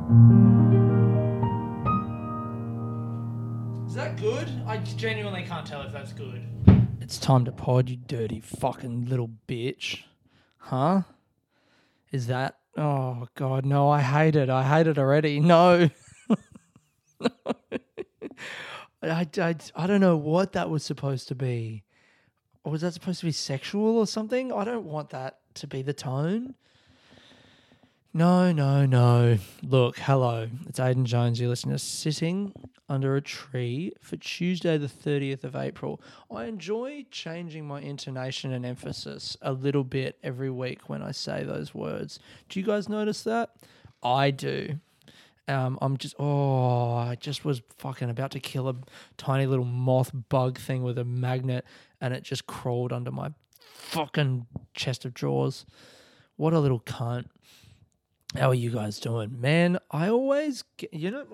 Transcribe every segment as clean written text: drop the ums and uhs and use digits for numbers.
Is that good? I genuinely can't tell if that's good. It's time to pod, you dirty fucking little bitch. Huh? Is that... Oh, God, no, I hate it. I hate it already. No. I don't know what that was supposed to be. Or was that supposed to be sexual or something? I don't want that to be the tone. No. Look, hello. It's Aidan Jones. You're listening to Sitting Under a Tree for Tuesday the 30th of April. I enjoy changing my intonation and emphasis a little bit every week when I say those words. Do you guys notice that? I do. I just was fucking about to kill a tiny little moth bug thing with a magnet and it just crawled under my fucking chest of drawers. What a little cunt. How are you guys doing? Man, I always get, you know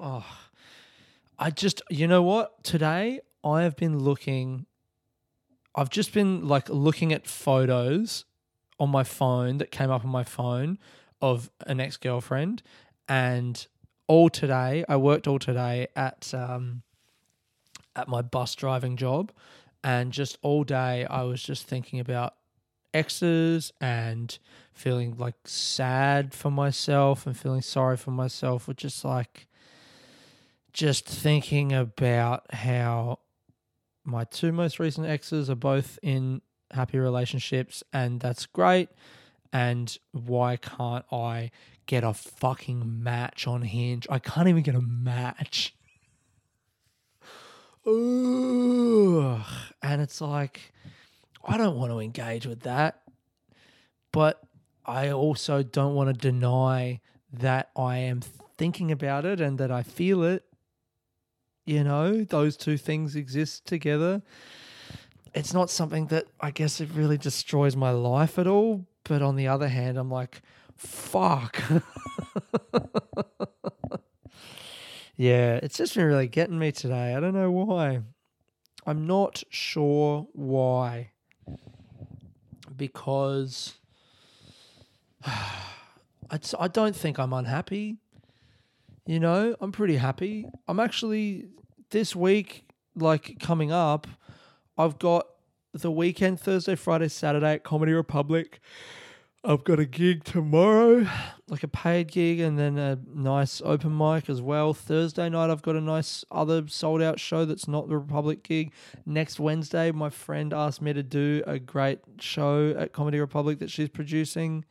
what? Today I've just been like looking at photos on my phone that came up on my phone of an ex-girlfriend, and I worked all today at my bus driving job, and just all day I was just thinking about exes and feeling like sad for myself and feeling sorry for myself, or just thinking about how my two most recent exes are both in happy relationships, and that's great. And why can't I get a fucking match on Hinge? I can't even get a match. Ugh. And it's like, I don't want to engage with that. But I also don't want to deny that I am thinking about it and that I feel it. You know, those two things exist together. It's not something that I guess it really destroys my life at all. But on the other hand, I'm like, fuck. Yeah, it's just been really getting me today. I don't know why. I'm not sure why. Because I don't think I'm unhappy. You know, I'm pretty happy. I'm actually, this week, like coming up, I've got the weekend, Thursday, Friday, Saturday at Comedy Republic. I've got a gig tomorrow, like a paid gig, and then a nice open mic as well. Thursday night, I've got a nice other sold out show that's not the Republic gig. Next Wednesday, my friend asked me to do a great show at Comedy Republic that she's producing.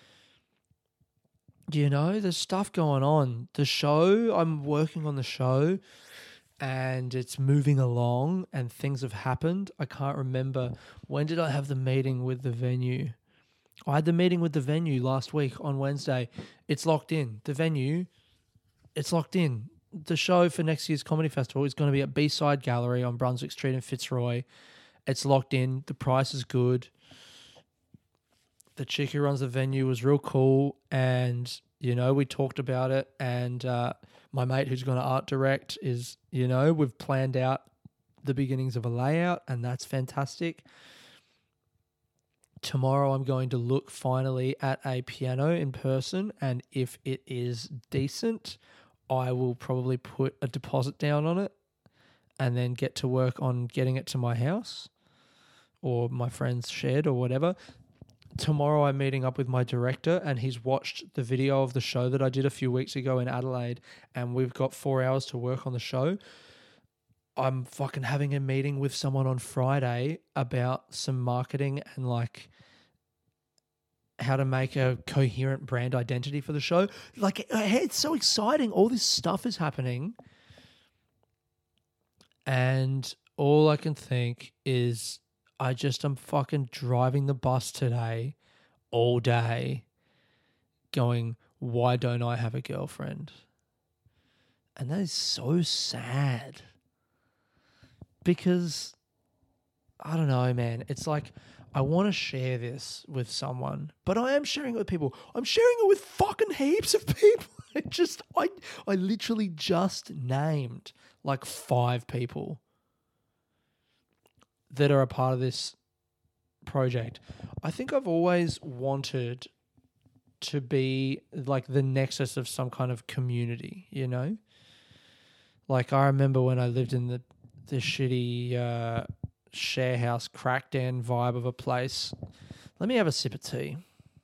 You know, there's stuff going on. The show, I'm working on the show and it's moving along and things have happened. I can't remember. When did I have the meeting with the venue? I had the meeting with the venue last week on Wednesday. It's locked in. The venue, it's locked in. The show for next year's comedy festival is going to be at B-Side Gallery on Brunswick Street in Fitzroy. It's locked in. The price is good. The chick who runs the venue was real cool, and, you know, we talked about it, and my mate who's going to art direct is, you know, we've planned out the beginnings of a layout, and that's fantastic. Tomorrow I'm going to look finally at a piano in person, and if it is decent, I will probably put a deposit down on it and then get to work on getting it to my house or my friend's shed or whatever. Tomorrow I'm meeting up with my director, and he's watched the video of the show that I did a few weeks ago in Adelaide, and we've got 4 hours to work on the show. I'm fucking having a meeting with someone on Friday about some marketing and like how to make a coherent brand identity for the show. Like, it's so exciting. All this stuff is happening. And all I can think is I'm fucking driving the bus today all day going, why don't I have a girlfriend? And that is so sad. Because, I don't know, man. It's like, I want to share this with someone, but I am sharing it with people. I'm sharing it with fucking heaps of people. I literally just named like 5 people that are a part of this project. I think I've always wanted to be like the nexus of some kind of community, you know? Like I remember when I lived in the shitty share house crackdown vibe of a place. Let me have a sip of tea.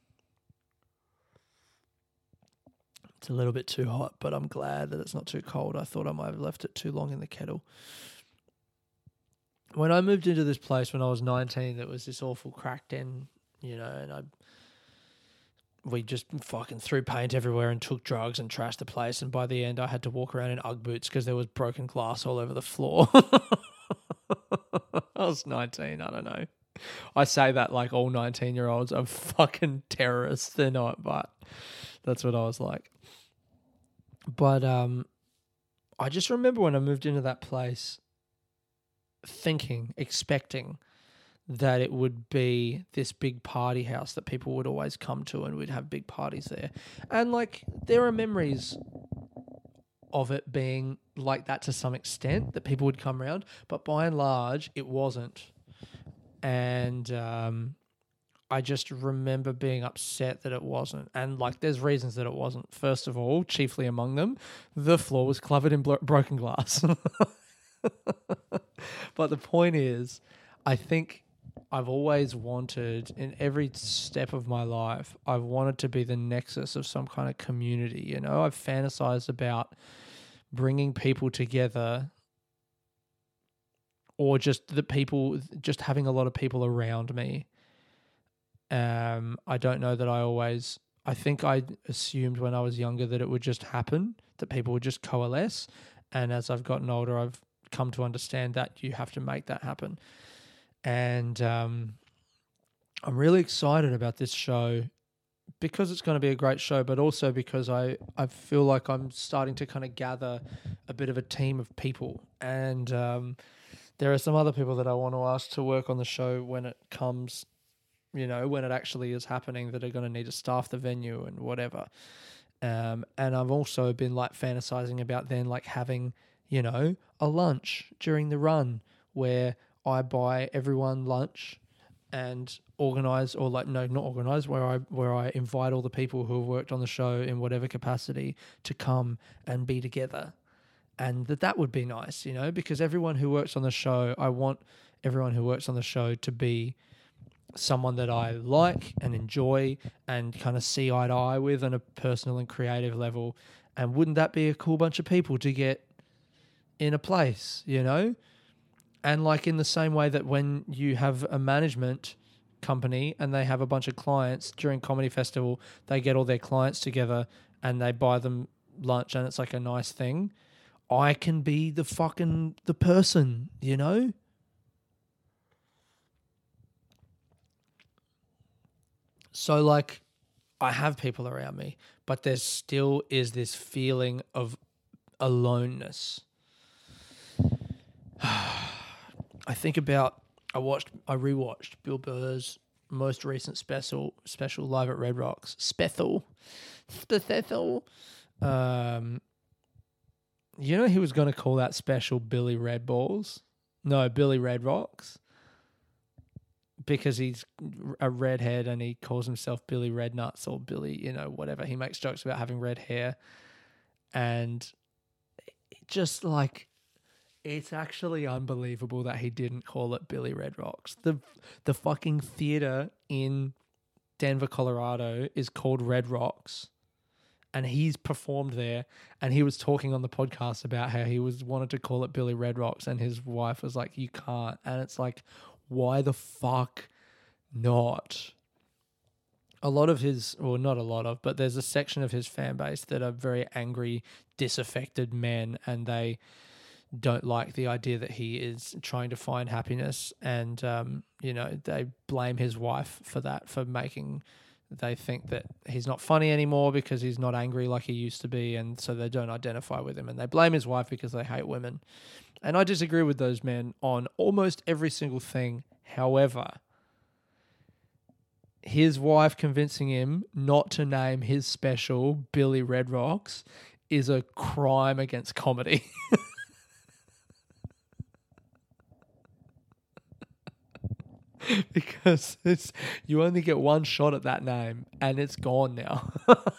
It's a little bit too hot, but I'm glad that it's not too cold. I thought I might have left it too long in the kettle. When I moved into this place when I was 19, there was this awful crackdown, you know, and we just fucking threw paint everywhere and took drugs and trashed the place. And by the end, I had to walk around in Ugg boots because there was broken glass all over the floor. I was 19. I don't know. I say that like all 19-year-olds are fucking terrorists. They're not, but that's what I was like. But I just remember when I moved into that place expecting that it would be this big party house that people would always come to and we'd have big parties there. And like there are memories of it being like that to some extent, that people would come around, but by and large it wasn't. And I just remember being upset that it wasn't. And like there's reasons that it wasn't. First of all, chiefly among them, the floor was covered in broken glass. But the point is, I think I've always wanted, in every step of my life, I've wanted to be the nexus of some kind of community. You know, I've fantasized about bringing people together, or just just having a lot of people around me. I don't know that I think I assumed when I was younger that it would just happen, that people would just coalesce. And as I've gotten older, I've come to understand that you have to make that happen. And I'm really excited about this show because it's going to be a great show, but also because I feel like I'm starting to kind of gather a bit of a team of people. And there are some other people that I want to ask to work on the show when it comes, you know, when it actually is happening, that are going to need to staff the venue and whatever. And I've also been like fantasizing about then like having, you know, a lunch during the run where I buy everyone lunch and organize, or like, no, not organize, where I invite all the people who have worked on the show in whatever capacity to come and be together. And that would be nice, you know, because everyone who works on the show, I want everyone who works on the show to be someone that I like and enjoy and kind of see eye to eye with on a personal and creative level. And wouldn't that be a cool bunch of people to get in a place, you know? And like in the same way that when you have a management company and they have a bunch of clients during Comedy Festival, they get all their clients together and they buy them lunch and it's like a nice thing. I can be the person, you know? So like I have people around me, but there still is this feeling of aloneness. I think about, I rewatched Bill Burr's most recent special live at Red Rocks. Special. You know he was going to call that special Billy Red Balls? No, Billy Red Rocks. Because he's a redhead and he calls himself Billy Red Nuts or Billy, you know, whatever. He makes jokes about having red hair. And just like, it's actually unbelievable that he didn't call it Billy Red Rocks. The fucking theater in Denver, Colorado is called Red Rocks. And he's performed there, and he was talking on the podcast about how he wanted to call it Billy Red Rocks, and his wife was like, "You can't." And it's like, why the fuck not? A lot of his, well, not a lot of, but there's a section of his fan base that are very angry, disaffected men, and they don't like the idea that he is trying to find happiness, and you know, they blame his wife for that, for making. They think that he's not funny anymore because he's not angry like he used to be, and so they don't identify with him. And they blame his wife because they hate women. And I disagree with those men on almost every single thing. However, his wife convincing him not to name his special Billy Red Rocks is a crime against comedy. because you only get one shot at that name and it's gone now.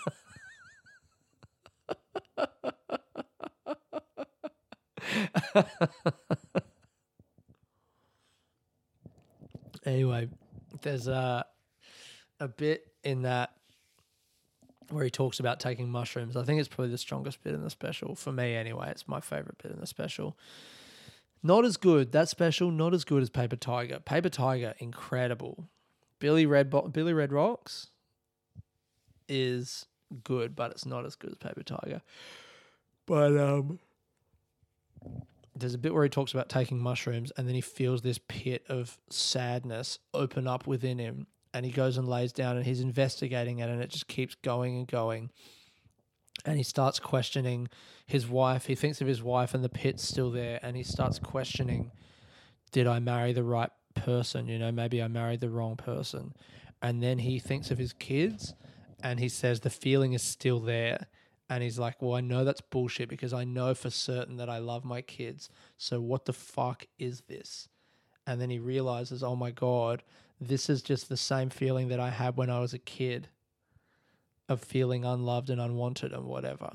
Anyway, there's a bit in that where he talks about taking mushrooms. I think it's probably the strongest bit in the special. For me anyway, it's my favourite bit in the special. Not as good, that special, not as good as Paper Tiger. Paper Tiger, incredible. Billy Red Rocks is good, but it's not as good as Paper Tiger. But there's a bit where he talks about taking mushrooms and then he feels this pit of sadness open up within him. And he goes and lays down and he's investigating it and it just keeps going and going. And he starts questioning his wife. He thinks of his wife and the pit's still there. And he starts questioning, did I marry the right person? You know, maybe I married the wrong person. And then he thinks of his kids and he says the feeling is still there. And he's like, well, I know that's bullshit because I know for certain that I love my kids. So what the fuck is this? And then he realizes, oh my God, this is just the same feeling that I had when I was a kid of feeling unloved and unwanted and whatever.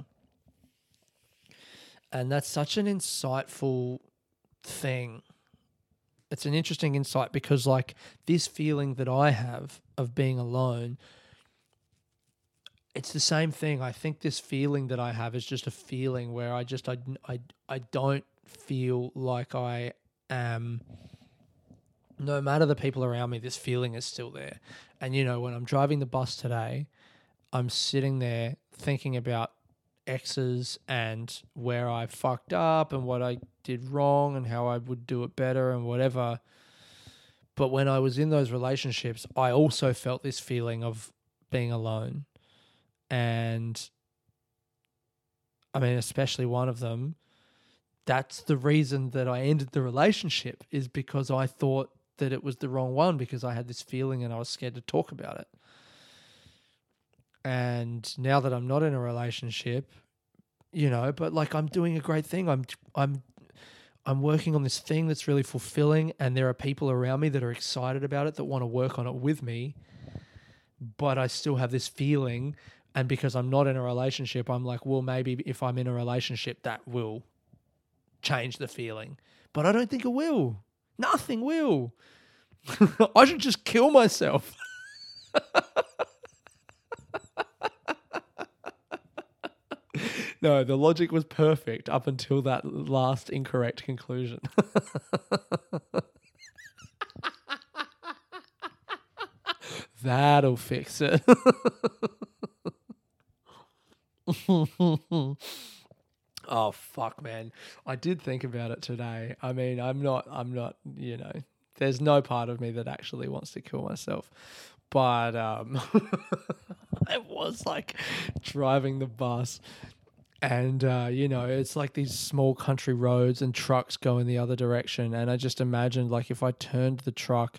And that's such an insightful thing. It's an interesting insight because like this feeling that I have of being alone, it's the same thing. I think this feeling that I have is just a feeling where I don't feel like I am. No matter the people around me, this feeling is still there. And, you know, when I'm driving the bus today, I'm sitting there thinking about exes and where I fucked up and what I did wrong and how I would do it better and whatever. But when I was in those relationships, I also felt this feeling of being alone. And, I mean, especially one of them, that's the reason that I ended the relationship is because I thought that it was the wrong one because I had this feeling and I was scared to talk about it. And now that I'm not in a relationship, you know, but like I'm doing a great thing. I'm working on this thing that's really fulfilling and there are people around me that are excited about it that want to work on it with me. But I still have this feeling, and because I'm not in a relationship, I'm like, well, maybe if I'm in a relationship that will change the feeling. But I don't think it will. Nothing will. I should just kill myself. No, the logic was perfect up until that last incorrect conclusion. That'll fix it. Oh, fuck, man. I did think about it today. I mean, I'm not, you know, there's no part of me that actually wants to kill myself. But I was like driving the bus and, you know, it's like these small country roads and trucks go in the other direction. And I just imagined like if I turned the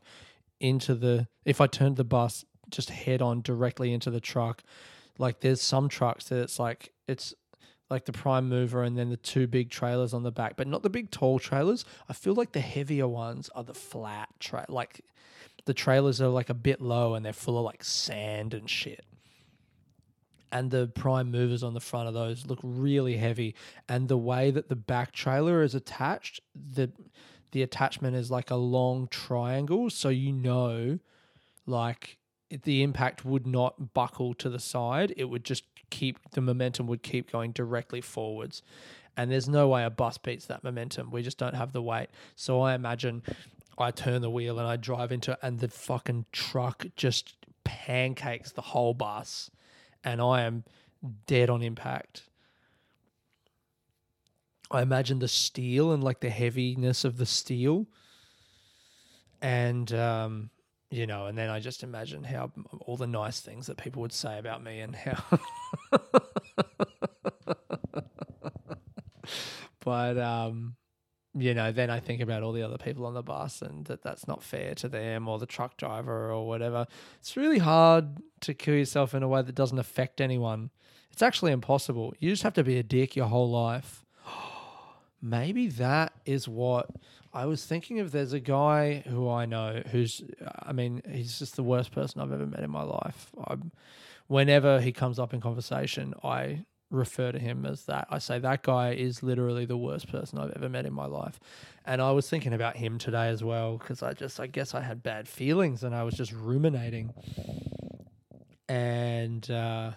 bus just head on directly into the truck, like there's some trucks that it's like the prime mover and then the two big trailers on the back, but not the big tall trailers. I feel like the heavier ones are the flat like the trailers are like a bit low and they're full of like sand and shit. And the prime movers on the front of those look really heavy. And the way that the back trailer is attached, the attachment is like a long triangle. So, you know, like the impact would not buckle to the side. It would just the momentum would keep going directly forwards. And there's no way a bus beats that momentum. We just don't have the weight. So I imagine I turn the wheel and I drive and the fucking truck just pancakes the whole bus. And I am dead on impact. I imagine the steel and like the heaviness of the steel. And, you know, and then I just imagine how all the nice things that people would say about me and how. But, you know, then I think about all the other people on the bus and that's not fair to them or the truck driver or whatever. It's really hard to kill yourself in a way that doesn't affect anyone. It's actually impossible. You just have to be a dick your whole life. maybe that is what I was thinking of. There's a guy who I know he's just the worst person I've ever met in my life. Whenever he comes up in conversation, I refer to him as that. I say that guy is literally the worst person I've ever met in my life. And I was thinking about him today as well, because I guess I had bad feelings and I was just ruminating. And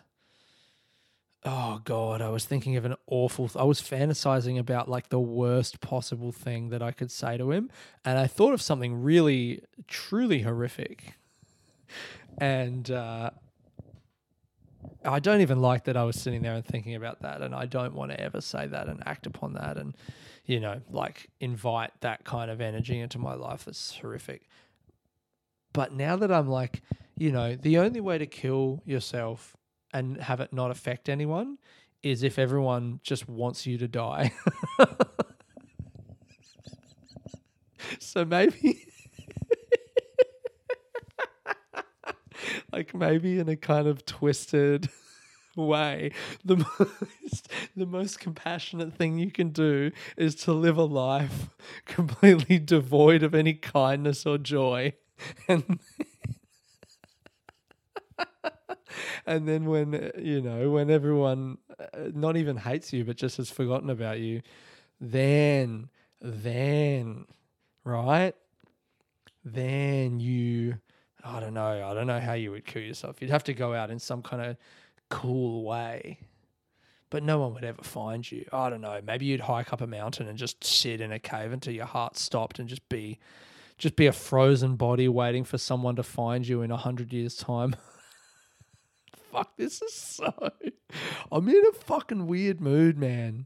oh God, I was thinking of I was fantasizing about like the worst possible thing that I could say to him. And I thought of something really, truly horrific. And I don't even like that I was sitting there and thinking about that. And I don't want to ever say that and act upon that and, like invite that kind of energy into my life. That's horrific. But now that I'm like, the only way to kill yourself and have it not affect anyone is if everyone just wants you to die. So maybe like maybe in a kind of twisted way, the most compassionate thing you can do is to live a life completely devoid of any kindness or joy. And then when everyone not even hates you, but just has forgotten about you, then, right? Then I don't know how you would kill yourself. You'd have to go out in some kind of cool way, but no one would ever find you. I don't know. Maybe you'd hike up a mountain and just sit in a cave until your heart stopped and just be a frozen body waiting for someone to find you in 100 years' time. Fuck, this is so... I'm in a fucking weird mood, man.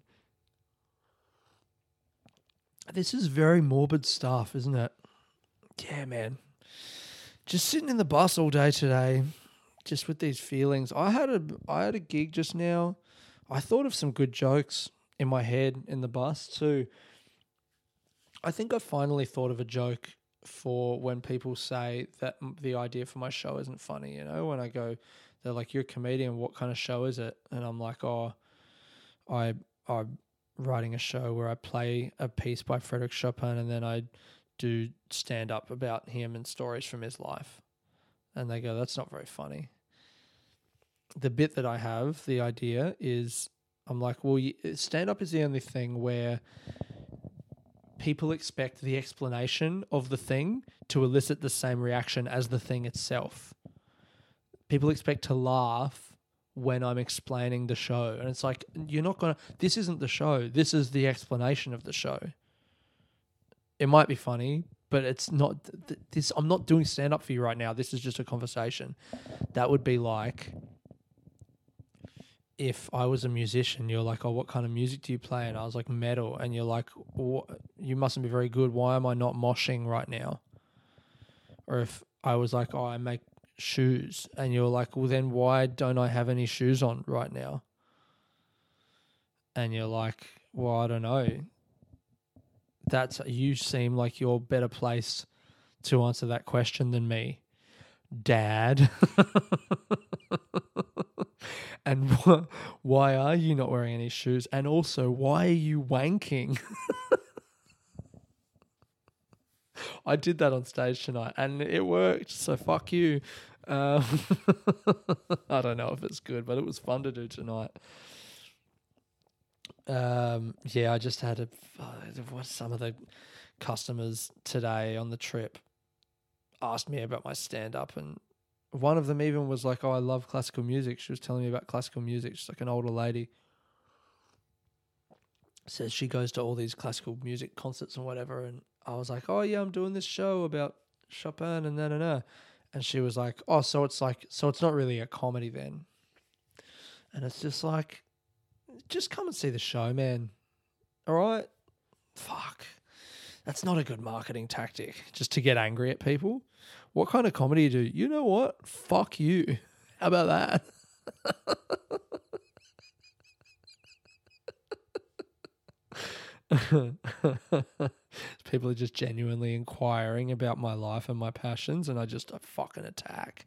This is very morbid stuff, isn't it? Yeah, man. Just sitting in the bus all day today, just with these feelings. I had a gig just now. I thought of some good jokes in my head in the bus too. I think I finally thought of a joke for when people say that the idea for my show isn't funny. When I go, they're like, "You're a comedian. What kind of show is it?" And I'm like, "Oh, I'm writing a show where I play a piece by Frédéric Chopin and then I do stand up about him and stories from his life." And they go, "That's not very funny." The bit that I have, the idea is, I'm like, well, stand up is the only thing where people expect the explanation of the thing to elicit the same reaction as the thing itself. People expect to laugh when I'm explaining the show. And it's like, this isn't the show. This is the explanation of the show. It might be funny, but it's not this. I'm not doing stand up for you right now. This is just a conversation. That would be like if I was a musician, you're like, "Oh, what kind of music do you play?" And I was like, "Metal." And you're like, "You mustn't be very good. Why am I not moshing right now?" Or if I was like, "Oh, I make shoes." And you're like, "Well, then why don't I have any shoes on right now?" And you're like, "Well, I don't know." You seem like you're better placed to answer that question than me, Dad. And why are you not wearing any shoes? And also, why are you wanking? I did that on stage tonight and it worked, so fuck you. I don't know if it's good, but it was fun to do tonight. I just had some of the customers today on the trip asked me about my stand-up, and one of them even was like, "Oh, I love classical music." She was telling me about classical music. She's like an older lady. Says she goes to all these classical music concerts and whatever, and I was like, "Oh yeah, I'm doing this show about Chopin and na." And she was like, "Oh, so it's not really a comedy then." And it's just like, just come and see the show, man. All right? Fuck. That's not a good marketing tactic, just to get angry at people. What kind of comedy do you know? What? Fuck you. How about that? People are just genuinely inquiring about my life and my passions, and I fucking attack.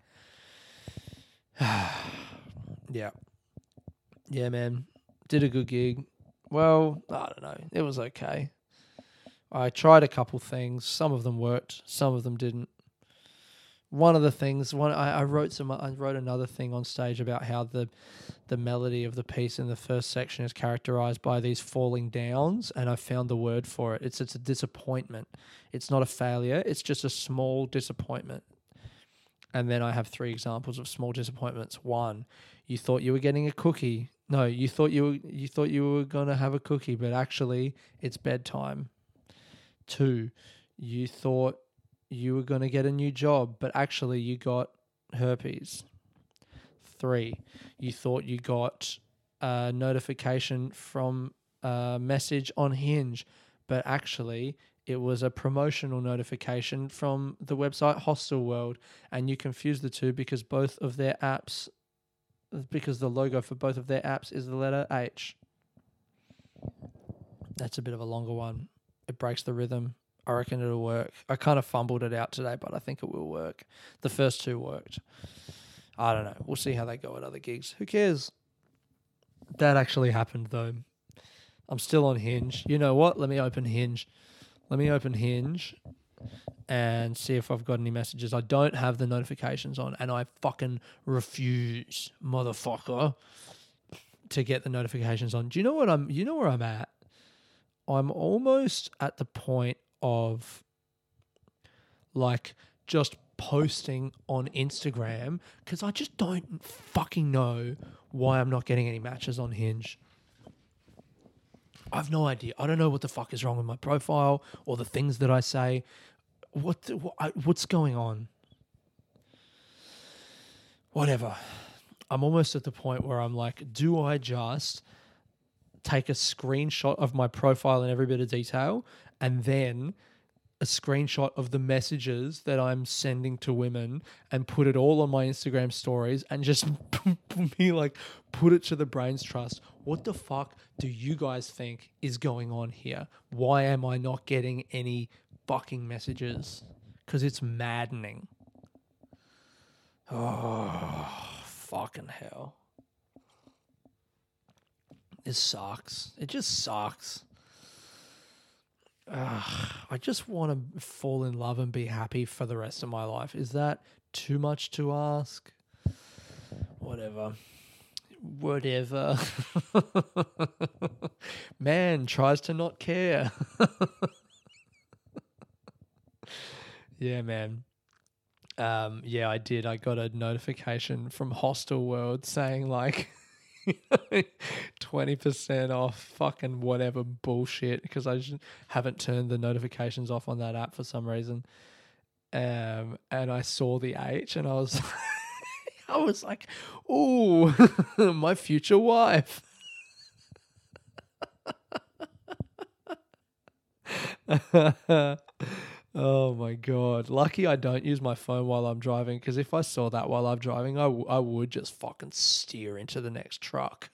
Yeah. Yeah, man. Did a good gig. Well, I don't know. It was okay. I tried a couple things. Some of them worked. Some of them didn't. One of the things, I wrote another thing on stage about how the melody of the piece in the first section is characterized by these falling downs, and I found the word for it. It's a disappointment. It's not a failure. It's just a small disappointment. And then I have 3 examples of small disappointments. 1, you thought you were getting a cookie. No, you thought you were gonna have a cookie, but actually it's bedtime. 2, you thought you were gonna get a new job, but actually you got herpes. 3, you thought you got a notification from a message on Hinge, but actually it was a promotional notification from the website Hostelworld, and you confused the two because both of their apps, because the logo for both of their apps is the letter H. That's a bit of a longer one. It breaks the rhythm. I reckon it'll work. I kind of fumbled it out today, but I think it will work. The first 2 worked. I don't know. We'll see how they go at other gigs. Who cares? That actually happened, though. I'm still on Hinge. You know what? Let me open Hinge and see if I've got any messages. I don't have the notifications on, and I fucking refuse, motherfucker, to get the notifications on. Do you know where I'm at? I'm almost at the point of like just posting on Instagram because I just don't fucking know why I'm not getting any matches on Hinge. I have no idea. I don't know what the fuck is wrong with my profile or the things that I say. What's going on? Whatever. I'm almost at the point where I'm like, do I just take a screenshot of my profile in every bit of detail and then a screenshot of the messages that I'm sending to women and put it all on my Instagram stories and just be like, put it to the brain's trust. What the fuck do you guys think is going on here? Why am I not getting any fucking messages? Because it's maddening. Oh, fucking hell. This sucks. It just sucks. I just want to fall in love and be happy for the rest of my life. Is that too much to ask? Whatever. Man tries to not care. Yeah, man. Yeah, I did. I got a notification from Hostelworld saying like 20% off fucking whatever bullshit because I just haven't turned the notifications off on that app for some reason. And I saw the H and I was I was like, ooh, my future wife. Oh my God. Lucky I don't use my phone while I'm driving because if I saw that while I'm driving, I would just fucking steer into the next truck.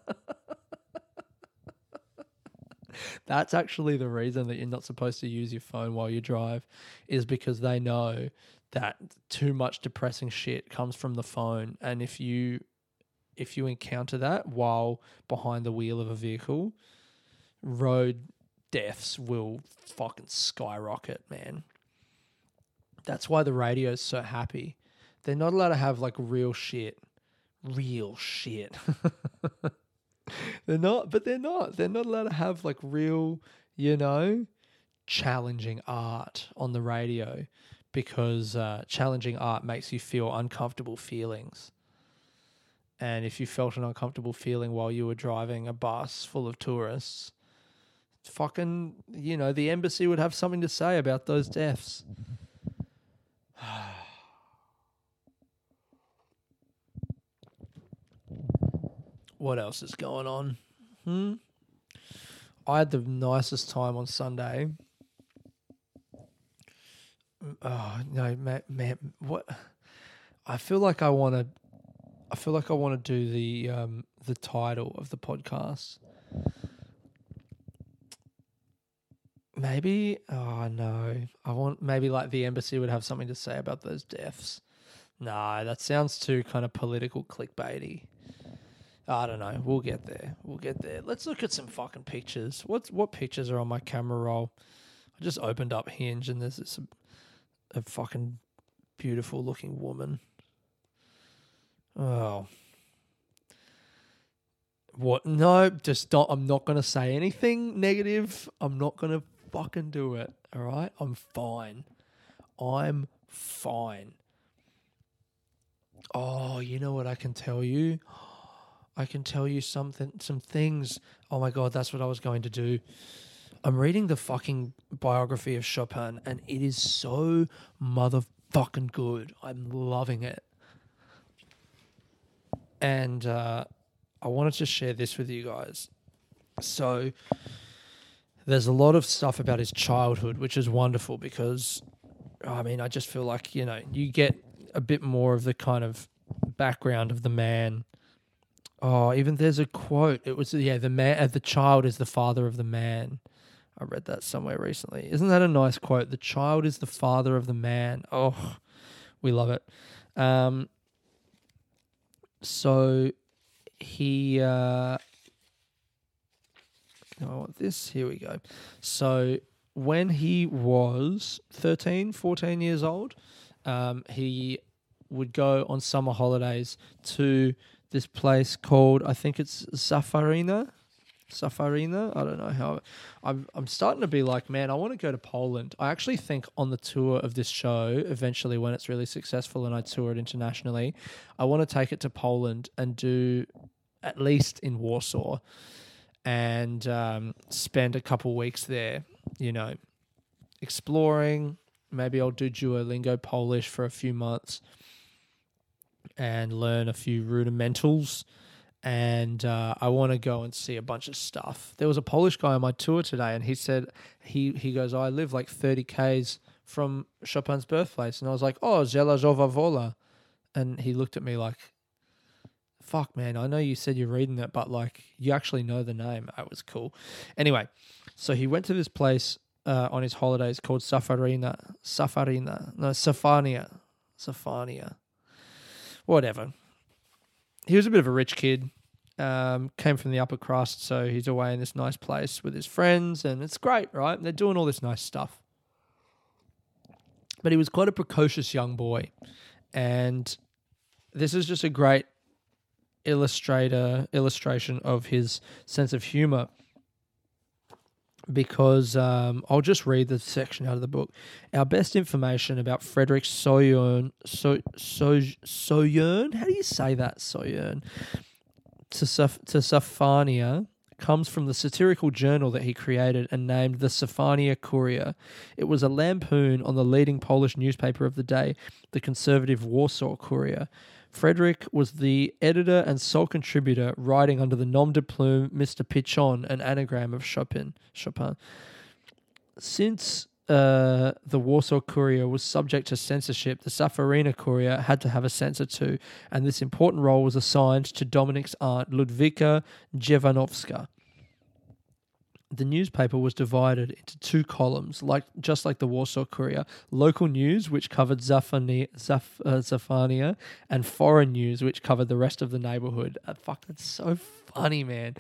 That's actually the reason that you're not supposed to use your phone while you drive is because they know that too much depressing shit comes from the phone. And if you encounter that while behind the wheel of a vehicle, road deaths will fucking skyrocket, man. That's why the radio's so happy. They're not allowed to have like real shit. Real shit. They're not. They're not allowed to have like real, challenging art on the radio because challenging art makes you feel uncomfortable feelings. And if you felt an uncomfortable feeling while you were driving a bus full of tourists, fucking, the embassy would have something to say about those deaths. What else is going on? I had the nicest time on Sunday. Oh no, man! What? I feel like I want to do the title of the podcast. Maybe. Oh no! I want maybe like the embassy would have something to say about those deaths. No, that sounds too kind of political clickbaity. I don't know. We'll get there. We'll get there. Let's look at some fucking pictures. What pictures are on my camera roll? I just opened up Hinge and there's a fucking beautiful looking woman. Oh. What? No, just don't. I'm not going to say anything negative. I'm not going to fucking do it. All right? I'm fine. I'm fine. Oh, you know what I can tell you? I can tell you some things. Oh my God, that's what I was going to do. I'm reading the fucking biography of Chopin and it is so motherfucking good. I'm loving it. And I wanted to share this with you guys. So there's a lot of stuff about his childhood, which is wonderful because, I mean, I just feel like, you know, you get a bit more of the kind of background of the man. Oh, even there's a quote. It was, the child is the father of the man. I read that somewhere recently. Isn't that a nice quote? The child is the father of the man. Oh, we love it. So he, I want this. Here we go. So when he was 13, 14 years old, he would go on summer holidays to this place called, I think it's Safarina. I don't know how. I'm starting to be like, man, I want to go to Poland. I actually think on the tour of this show, eventually when it's really successful and I tour it internationally, I want to take it to Poland and do at least in Warsaw and spend a couple weeks there, you know, exploring. Maybe I'll do Duolingo Polish for a few months and learn a few rudimentals. And I want to go and see a bunch of stuff. There was a Polish guy on my tour today, and he said, he goes, I live like 30 Ks from Chopin's birthplace. And I was like, oh, Żelazowa Wola. And he looked at me like, fuck, man, I know you said you're reading that, but like, you actually know the name. That was cool. Anyway, so he went to this place on his holidays called Safania. Whatever. He was a bit of a rich kid, came from the upper crust, so he's away in this nice place with his friends, and it's great, right? They're doing all this nice stuff. But he was quite a precocious young boy, and this is just a great illustration of his sense of humor, because I'll just read the section out of the book. Our best information about Frederick Sojourn, Sojourn? How do you say that, Sojourn? To Safania comes from the satirical journal that he created and named the Safania Courier. It was a lampoon on the leading Polish newspaper of the day, the conservative Warsaw Courier. Frederick was the editor and sole contributor, writing under the nom de plume Mr. Pichon, an anagram of Chopin. Since the Warsaw Courier was subject to censorship, the Safarina Courier had to have a censor too, and this important role was assigned to Dominic's aunt, Ludwika Dziewanowska. The newspaper was divided into two columns, just like the Warsaw Courier: local news, which covered Zafania, and foreign news, which covered the rest of the neighborhood. Fuck, that's so funny, man.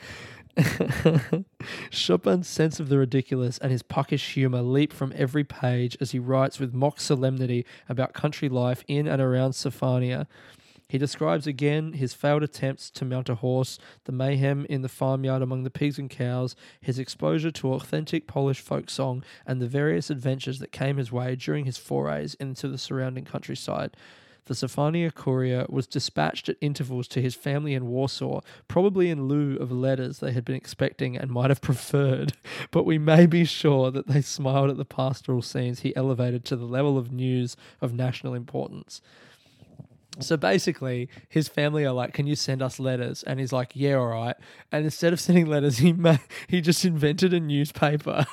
Chopin's sense of the ridiculous and his puckish humor leap from every page as he writes with mock solemnity about country life in and around Safania. He describes again his failed attempts to mount a horse, the mayhem in the farmyard among the pigs and cows, his exposure to authentic Polish folk song, and the various adventures that came his way during his forays into the surrounding countryside. The Safania Courier was dispatched at intervals to his family in Warsaw, probably in lieu of letters they had been expecting and might have preferred, but we may be sure that they smiled at the pastoral scenes he elevated to the level of news of national importance. So basically, his family are like, can you send us letters? And he's like, yeah, all right. And instead of sending letters, he just invented a newspaper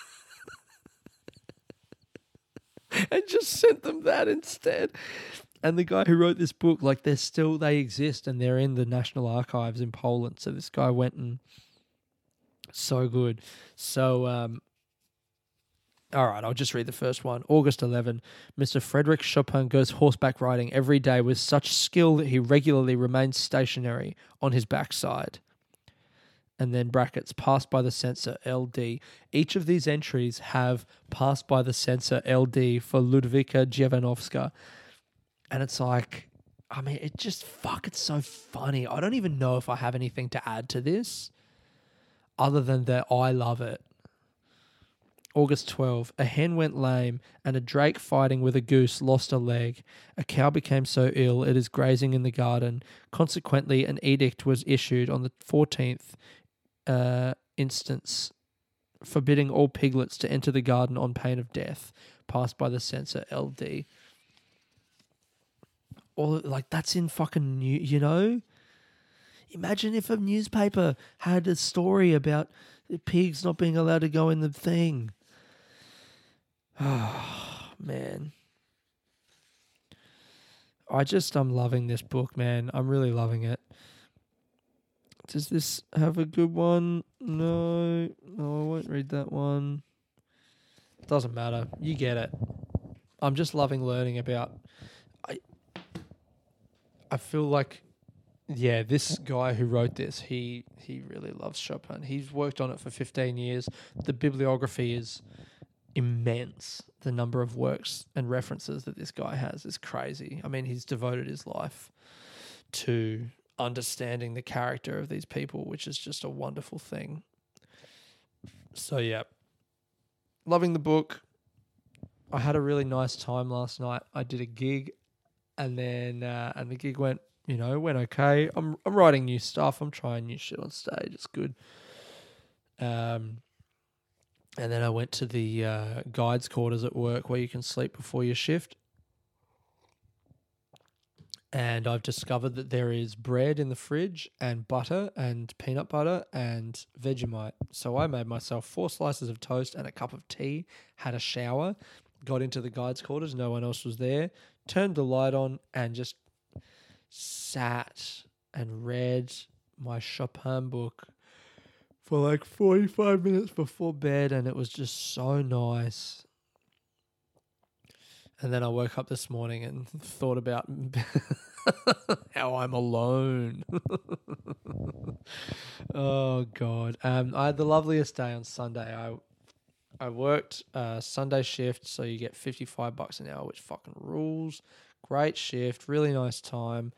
and just sent them that instead. And the guy who wrote this book, like, they exist and they're in the National Archives in Poland. So this guy went and so good. So All right, I'll just read the first one. August 11. Mr. Frederick Chopin goes horseback riding every day with such skill that he regularly remains stationary on his backside. And then brackets, passed by the censor, LD. Each of these entries have passed by the censor, LD, for Ludwika Jovanovska. And it's like, I mean, it's so funny. I don't even know if I have anything to add to this other than that I love it. August 12. A hen went lame and a drake fighting with a goose lost a leg. A cow became so ill it is grazing in the garden. Consequently, an edict was issued on the 14th instance forbidding all piglets to enter the garden on pain of death. Passed by the censor, LD. Or like that's in fucking new, you know? Imagine if a newspaper had a story about pigs not being allowed to go in the thing. Oh, man. I'm loving this book, man. I'm really loving it. Does this have a good one? No, I won't read that one. Doesn't matter. You get it. I'm just loving learning about. I feel like, yeah, this guy who wrote this, he really loves Chopin. He's worked on it for 15 years. The bibliography is immense. The number of works and references that this guy has is crazy. I mean, he's devoted his life to understanding the character of these people, which is just a wonderful thing. So, yeah, loving the book. I had a really nice time last night. I did a gig and then the gig went okay. I'm writing new stuff. I'm trying new shit on stage. It's good. And then I went to the guides' quarters at work where you can sleep before your shift. And I've discovered that there is bread in the fridge and butter and peanut butter and Vegemite. So I made myself 4 slices of toast and a cup of tea, had a shower, got into the guides' quarters. No one else was there. Turned the light on and just sat and read my Chopin book for like 45 minutes before bed, and it was just so nice. And then I woke up this morning and thought about how I'm alone. Oh, God. I had the loveliest day on Sunday. I worked Sunday shift, so you get $55 an hour, which fucking rules. Great shift, really nice time.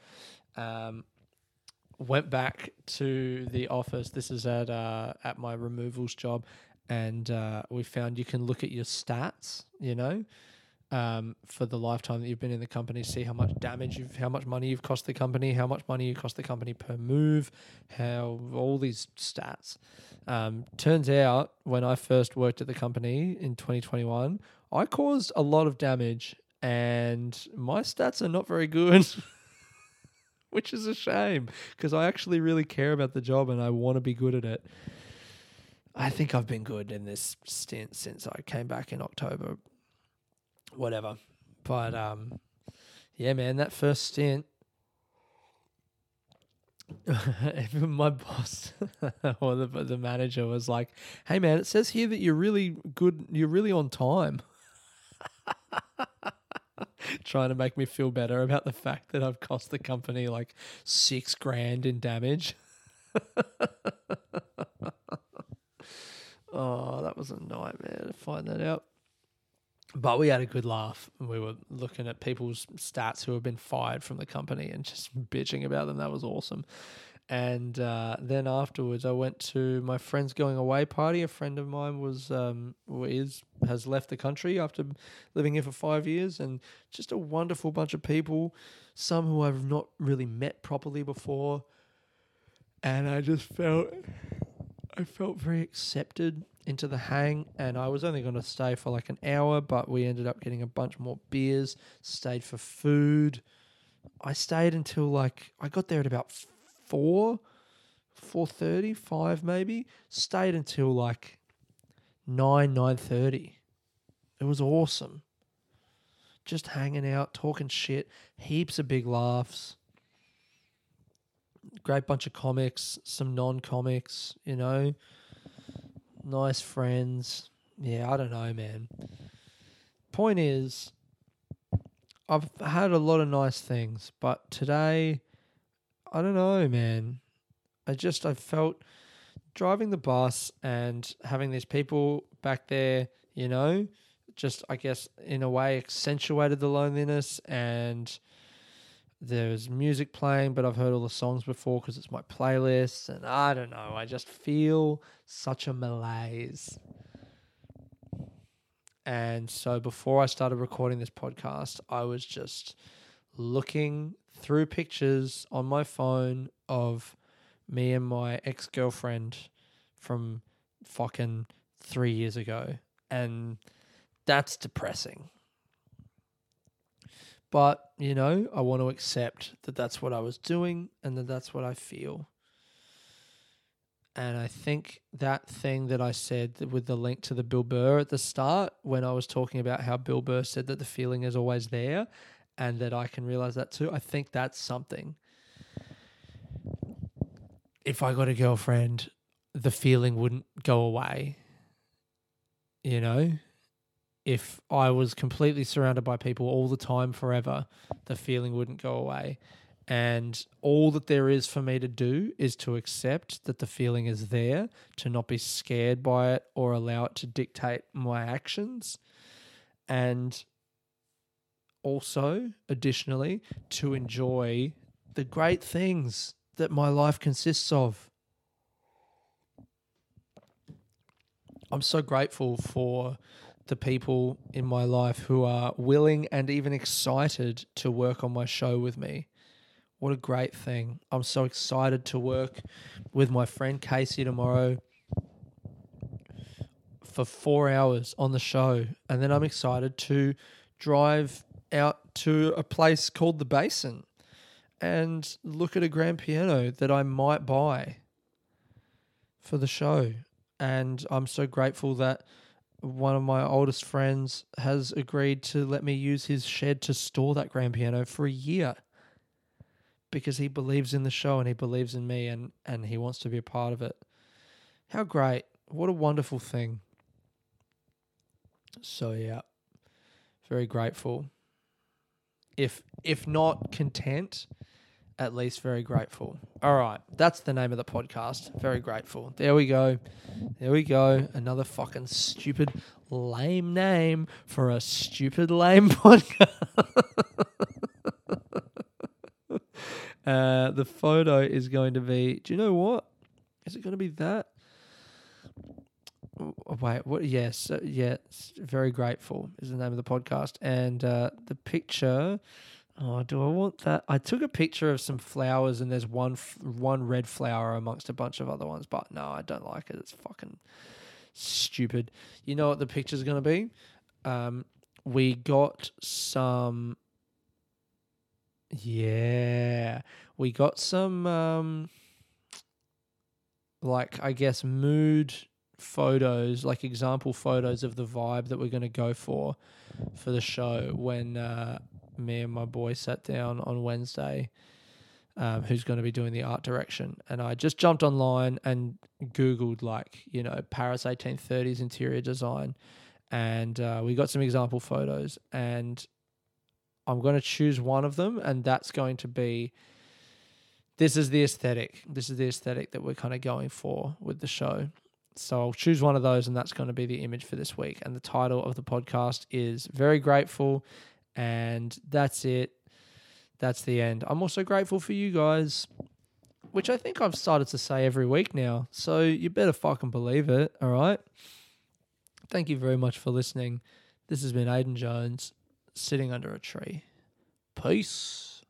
Went back to the office. This is at my removals job, and we found you can look at your stats, for the lifetime that you've been in the company, see how much how much money you've cost the company, how much money you cost the company per move, how all these stats. Turns out when I first worked at the company in 2021, I caused a lot of damage and my stats are not very good, which is a shame because I actually really care about the job and I want to be good at it. I think I've been good in this stint since I came back in October. Whatever. But, yeah, man, that first stint, even my boss or the manager was like, hey, man, it says here that you're really good. You're really on time. Trying to make me feel better about the fact that I've cost the company like $6,000 in damage. Oh, that was a nightmare to find that out. But we had a good laugh. We were looking at people's stats who have been fired from the company and just bitching about them. That was awesome. And then afterwards, I went to my friend's going away party. A friend of mine has left the country after living here for 5 years, and just a wonderful bunch of people. Some who I've not really met properly before, and I felt very accepted into the hang, and I was only going to stay for like an hour, but we ended up getting a bunch more beers, stayed for food. I stayed until I got there at about 4:30, 5 maybe. Stayed until 9:30. It was awesome. Just hanging out, talking shit, heaps of big laughs. Great bunch of comics, some non-comics, nice friends. yeah, I don't know, man. Point is, I've had a lot of nice things, but today, I don't know, man. I felt driving the bus and having these people back there, just, I guess, in a way accentuated the loneliness. And there's music playing, but I've heard all the songs before because it's my playlist. And I don't know, I just feel such a malaise. And so before I started recording this podcast, I was just looking through pictures on my phone of me and my ex-girlfriend from fucking 3 years ago. And that's depressing. But, I want to accept that that's what I was doing and that that's what I feel. And I think that thing that I said with the link to the Bill Burr at the start, when I was talking about how Bill Burr said that the feeling is always there and that I can realize that too, I think that's something. If I got a girlfriend, the feeling wouldn't go away. If I was completely surrounded by people all the time forever, the feeling wouldn't go away. And all that there is for me to do is to accept that the feeling is there, to not be scared by it or allow it to dictate my actions. And also, additionally, to enjoy the great things that my life consists of. I'm so grateful for the people in my life who are willing and even excited to work on my show with me. What a great thing. I'm so excited to work with my friend Casey tomorrow for 4 hours on the show. And then I'm excited to drive out to a place called The Basin and look at a grand piano that I might buy for the show. And I'm so grateful that one of my oldest friends has agreed to let me use his shed to store that grand piano for a year because he believes in the show and he believes in me and he wants to be a part of it. How great. What a wonderful thing. So, yeah, very grateful. If not content, at least very grateful. All right, that's the name of the podcast. Very grateful. There we go. Another fucking stupid, lame name for a stupid, lame podcast. The photo is going to be... Do you know what? Is it going to be that? Wait, what? Yes, very grateful is the name of the podcast. And the picture... Oh, do I want that? I took a picture of some flowers and there's one red flower amongst a bunch of other ones, but no, I don't like it. It's fucking stupid. You know what the picture's going to be? We got some... Yeah. We got some, I guess, mood photos, like example photos of the vibe that we're going to go for the show when... me and my boy sat down on Wednesday, who's going to be doing the art direction. And I just jumped online and Googled Paris 1830s interior design. And we got some example photos and I'm going to choose one of them. And that's going to be, this is the aesthetic. This is the aesthetic that we're kind of going for with the show. So I'll choose one of those and that's going to be the image for this week. And the title of the podcast is Very Grateful. And that's it. That's the end. I'm also grateful for you guys, which I think I've started to say every week now. So you better fucking believe it, all right? Thank you very much for listening. This has been Aidan Jones, sitting under a tree. Peace.